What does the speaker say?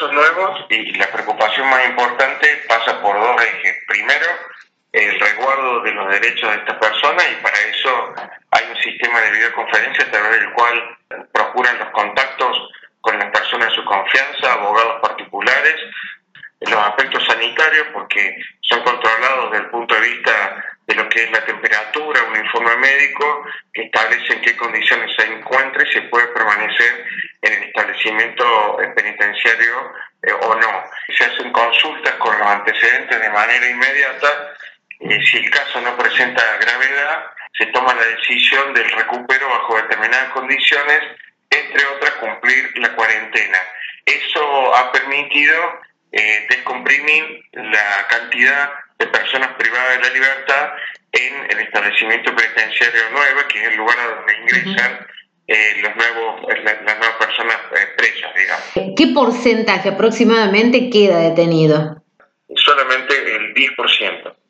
casos nuevos, y la preocupación más importante pasa por dos ejes. Primero, el resguardo de los derechos de estas personas, y para eso hay un sistema de videoconferencia a través del cual procuran los contactos con las personas de su confianza, abogados particulares, los aspectos sanitarios, porque son controlados desde el punto de vista de lo que es la temperatura, un informe médico que establece en qué condiciones se encuentra y se puede permanecer en el establecimiento penitenciario o no. Se hacen consultas con los antecedentes de manera inmediata. Si el caso no presenta gravedad, se toma la decisión del recupero bajo determinadas condiciones, entre otras cumplir la cuarentena. Eso ha permitido descomprimir la cantidad de personas privadas de la libertad en el establecimiento penitenciario 9, que es el lugar a donde ingresan las nuevas personas presas, digamos. ¿Qué porcentaje aproximadamente queda detenido? Solamente el 10%.